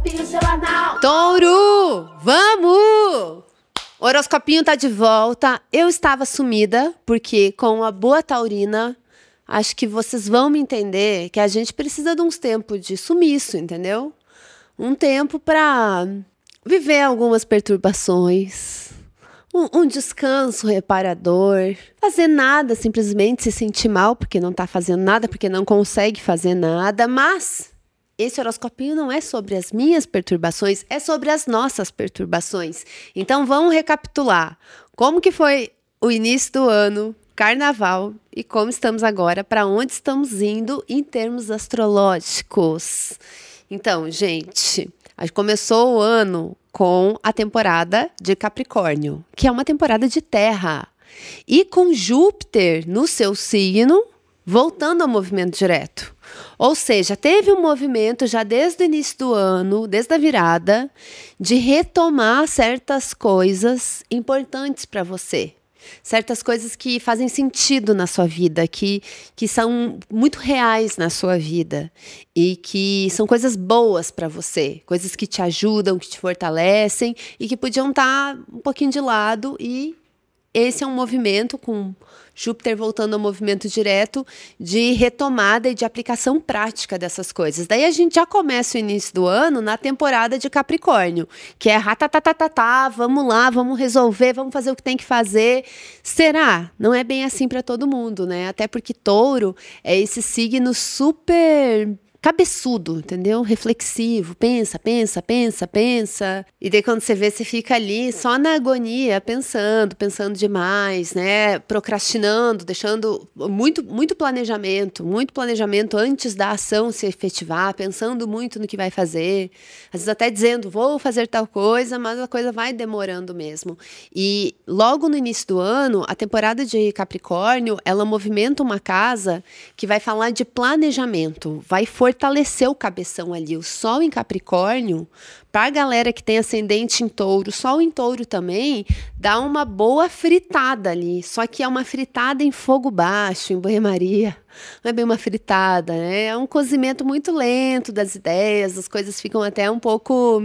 horoscopinho seu anal. Touro, vamos! Horoscopinho tá de volta. Eu estava sumida, porque com a boa taurina, acho que vocês vão me entender que a gente precisa de uns tempos de sumiço, entendeu? Um tempo para viver algumas perturbações, um descanso reparador, fazer nada, simplesmente se sentir mal porque não tá fazendo nada, porque não consegue fazer nada, mas esse horoscopinho não é sobre as minhas perturbações, é sobre as nossas perturbações. Então vamos recapitular como que foi o início do ano, carnaval, e como estamos agora, para onde estamos indo em termos astrológicos. Então, gente, a gente começou o ano com a temporada de Capricórnio, que é uma temporada de terra, e com Júpiter no seu signo, voltando ao movimento direto. Ou seja, teve um movimento já desde o início do ano, desde a virada, de retomar certas coisas importantes para você. Certas coisas que fazem sentido na sua vida, que são muito reais na sua vida e que são coisas boas para você, coisas que te ajudam, que te fortalecem e que podiam estar um pouquinho de lado, e esse é um movimento com Júpiter voltando ao movimento direto de retomada e de aplicação prática dessas coisas. Daí a gente já começa o início do ano na temporada de Capricórnio, que é vamos lá, vamos resolver, vamos fazer o que tem que fazer. Será? Não é bem assim para todo mundo, né? Até porque Touro é esse signo super cabeçudo, entendeu? Reflexivo, pensa. E daí quando você vê, você fica ali só na agonia, pensando demais, né? Procrastinando, deixando muito planejamento antes da ação se efetivar, pensando muito no que vai fazer. Às vezes até dizendo, vou fazer tal coisa, mas a coisa vai demorando mesmo. E logo no início do ano, a temporada de Capricórnio, ela movimenta uma casa que vai falar de planejamento, vai fortalecer o cabeção ali. O Sol em Capricórnio, para a galera que tem ascendente em Touro, Sol em Touro também, dá uma boa fritada ali. Só que é uma fritada em fogo baixo, em banho-maria. Não é bem uma fritada, né? É um cozimento muito lento das ideias, as coisas ficam até um pouco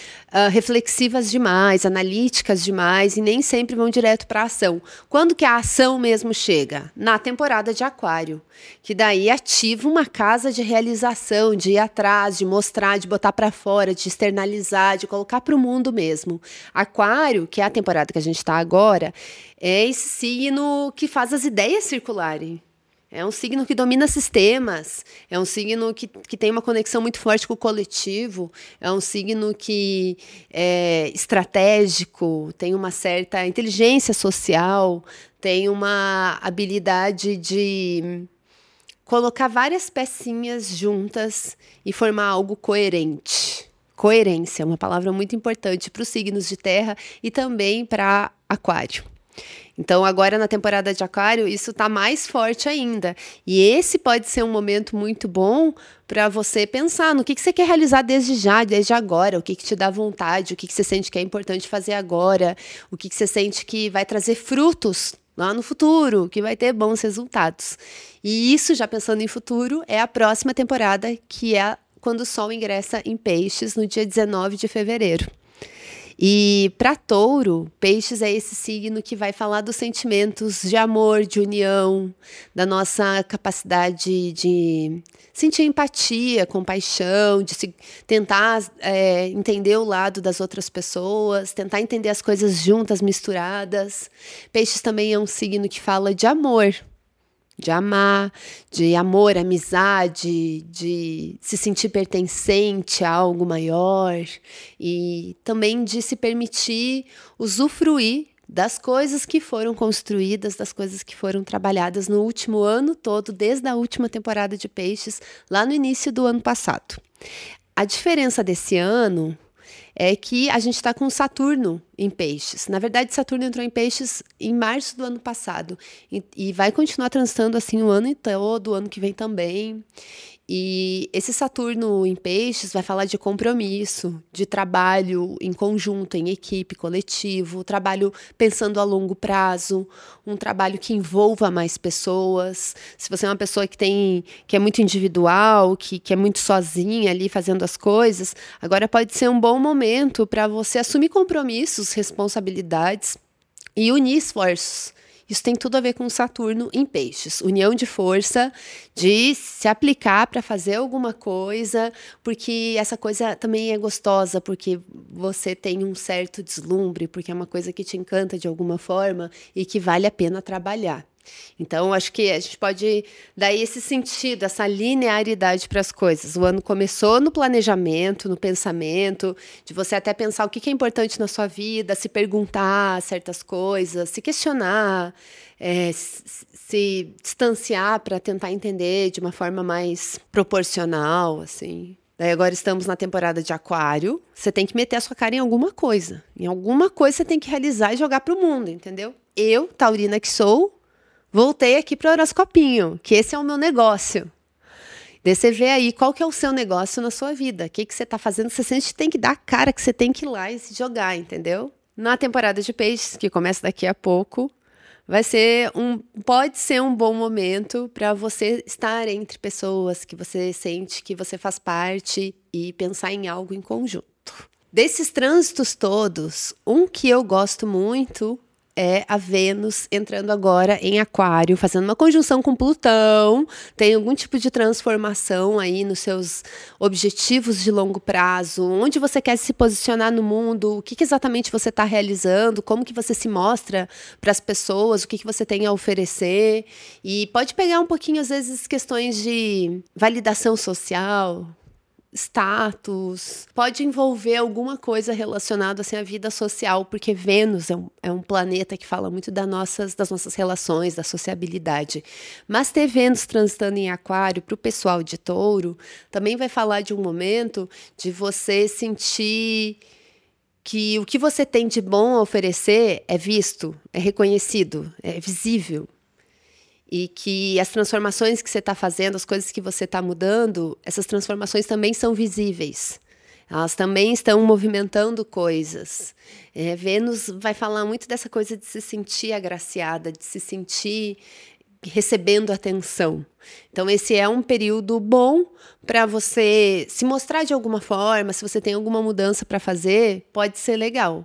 reflexivas demais, analíticas demais, e nem sempre vão direto para a ação. Quando que a ação mesmo chega? Na temporada de Aquário, que daí ativa uma casa de realização, de ir atrás, de mostrar, de botar para fora, de externalizar, de colocar para o mundo mesmo. Aquário, que é a temporada que a gente está agora, é esse signo que faz as ideias circularem. É um signo que domina sistemas, é um signo que tem uma conexão muito forte com o coletivo, é um signo que é estratégico, tem uma certa inteligência social, tem uma habilidade de colocar várias pecinhas juntas e formar algo coerente. Coerência é uma palavra muito importante para os signos de terra e também para Aquário. Então, agora na temporada de Aquário, isso está mais forte ainda. E esse pode ser um momento muito bom para você pensar no que você quer realizar desde agora, o que te dá vontade, o que você sente que é importante fazer agora, o que você sente que vai trazer frutos lá no futuro, que vai ter bons resultados. E isso, já pensando em futuro, é a próxima temporada, que é quando o Sol ingressa em Peixes, no dia 19 de fevereiro. E para Touro, Peixes é esse signo que vai falar dos sentimentos de amor, de união, da nossa capacidade de sentir empatia, compaixão, de tentar entender o lado das outras pessoas, tentar entender as coisas juntas, misturadas. Peixes também é um signo que fala de amor, de amar, de amor, amizade, de se sentir pertencente a algo maior e também de se permitir usufruir das coisas que foram construídas, das coisas que foram trabalhadas no último ano todo, desde a última temporada de Peixes, lá no início do ano passado. A diferença desse ano é que a gente está com Saturno em Peixes. Na verdade, Saturno entrou em Peixes em março do ano passado e vai continuar transitando assim o ano todo, o ano que vem também. E esse Saturno em Peixes vai falar de compromisso, de trabalho em conjunto, em equipe, coletivo, trabalho pensando a longo prazo, um trabalho que envolva mais pessoas. Se você é uma pessoa que é muito individual, que é muito sozinha ali fazendo as coisas, agora pode ser um bom momento para você assumir compromissos, responsabilidades e unir esforços. Isso tem tudo a ver com Saturno em Peixes. União de força, de se aplicar para fazer alguma coisa, porque essa coisa também é gostosa, porque você tem um certo deslumbre, porque é uma coisa que te encanta de alguma forma e que vale a pena trabalhar. Então, acho que a gente pode dar esse sentido, essa linearidade para as coisas. O ano começou no planejamento, no pensamento, de você até pensar o que é importante na sua vida, se perguntar certas coisas, se questionar, se distanciar para tentar entender de uma forma mais proporcional, assim. Daí agora estamos na temporada de Aquário, você tem que meter a sua cara em alguma coisa. Em alguma coisa você tem que realizar e jogar para o mundo, entendeu? Eu, taurina que sou, voltei aqui para o horoscopinho, que esse é o meu negócio. Daí você vê aí qual que é o seu negócio na sua vida. O que você está fazendo, você sente que tem que dar a cara, que você tem que ir lá e se jogar, entendeu? Na temporada de Peixes, que começa daqui a pouco, pode ser um bom momento para você estar entre pessoas que você sente que você faz parte e pensar em algo em conjunto. Desses trânsitos todos, um que eu gosto muito é a Vênus entrando agora em Aquário, fazendo uma conjunção com Plutão, tem algum tipo de transformação aí nos seus objetivos de longo prazo, onde você quer se posicionar no mundo, o que exatamente você está realizando, como que você se mostra para as pessoas, o que você tem a oferecer, e pode pegar um pouquinho, às vezes, questões de validação social, status, pode envolver alguma coisa relacionada assim, à vida social, porque Vênus é um planeta que fala muito das nossas relações, da sociabilidade. Mas ter Vênus transitando em Aquário, para o pessoal de Touro, também vai falar de um momento de você sentir que o que você tem de bom a oferecer é visto, é reconhecido, é visível. E que as transformações que você está fazendo, as coisas que você está mudando, essas transformações também são visíveis. Elas também estão movimentando coisas. Vênus vai falar muito dessa coisa de se sentir agraciada, de se sentir recebendo atenção. Então, esse é um período bom para você se mostrar de alguma forma. Se você tem alguma mudança para fazer, pode ser legal.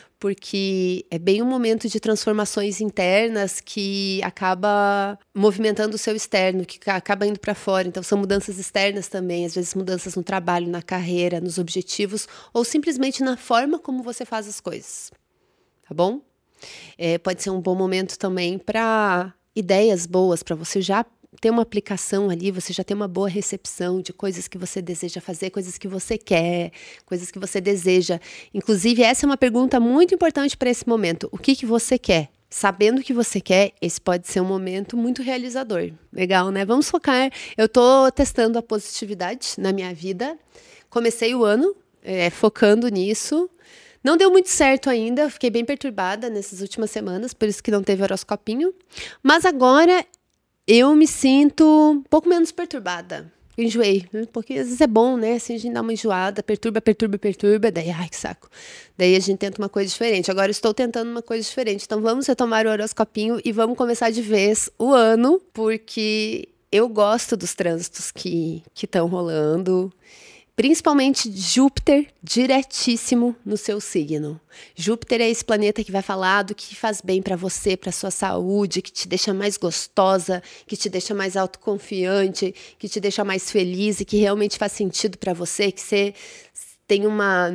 Porque é bem um momento de transformações internas que acaba movimentando o seu externo, que acaba indo para fora. Então, são mudanças externas também, às vezes mudanças no trabalho, na carreira, nos objetivos, ou simplesmente na forma como você faz as coisas. Tá bom? Pode ser um bom momento também para ideias boas, para você já ter uma aplicação ali, você já ter uma boa recepção de coisas que você deseja fazer, coisas que você quer, coisas que você deseja. Inclusive, essa é uma pergunta muito importante para esse momento. O que você quer? Sabendo o que você quer, esse pode ser um momento muito realizador. Legal, né? Vamos focar. Eu estou testando a positividade na minha vida. Comecei o ano focando nisso. Não deu muito certo ainda, fiquei bem perturbada nessas últimas semanas, por isso que não teve horoscopinho. Mas agora eu me sinto um pouco menos perturbada. Enjoei, porque às vezes é bom, né? Assim, a gente dá uma enjoada, perturba, daí, ai, que saco. Daí a gente tenta uma coisa diferente. Agora eu estou tentando uma coisa diferente. Então vamos retomar o horoscopinho e vamos começar de vez o ano, porque eu gosto dos trânsitos que estão rolando. Principalmente Júpiter diretíssimo no seu signo. Júpiter é esse planeta que vai falar do que faz bem para você, para sua saúde, que te deixa mais gostosa, que te deixa mais autoconfiante, que te deixa mais feliz e que realmente faz sentido para você, que você tem uma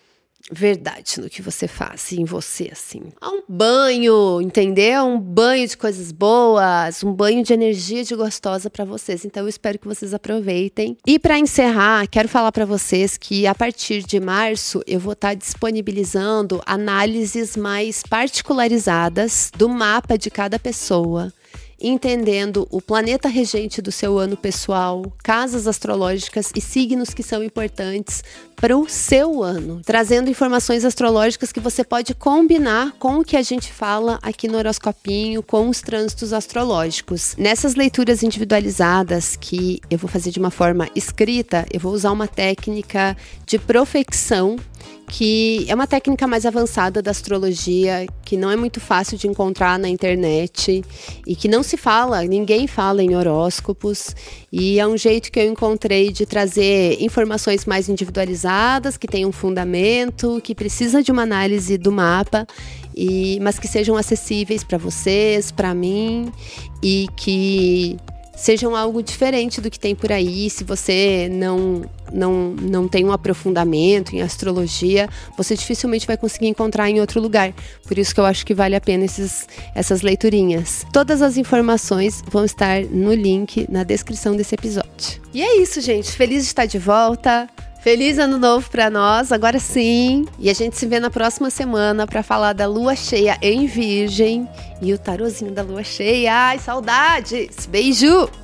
verdade no que você faz em você, assim. Um banho, entendeu? Um banho de coisas boas, um banho de energia de gostosa para vocês. Então, eu espero que vocês aproveitem. E para encerrar, quero falar para vocês que a partir de março eu vou estar disponibilizando análises mais particularizadas do mapa de cada pessoa. entendendo o planeta regente do seu ano pessoal, casas astrológicas e signos que são importantes para o seu ano, trazendo informações astrológicas que você pode combinar com o que a gente fala aqui no horoscopinho, com os trânsitos astrológicos. Nessas leituras individualizadas que eu vou fazer de uma forma escrita, eu vou usar uma técnica de profecção, que é uma técnica mais avançada da astrologia, que não é muito fácil de encontrar na internet e que não se fala, ninguém fala em horóscopos, e é um jeito que eu encontrei de trazer informações mais individualizadas, que tem um fundamento, que precisa de uma análise do mapa, mas que sejam acessíveis para vocês, para mim, e que sejam algo diferente do que tem por aí. Se você não tem um aprofundamento em astrologia, você dificilmente vai conseguir encontrar em outro lugar. Por isso que eu acho que vale a pena essas leiturinhas. Todas as informações vão estar no link na descrição desse episódio. E é isso, gente. Feliz de estar de volta. Feliz ano novo pra nós, agora sim. E a gente se vê na próxima semana pra falar da lua cheia em Virgem e o tarozinho da lua cheia. Ai, saudades! Beijo!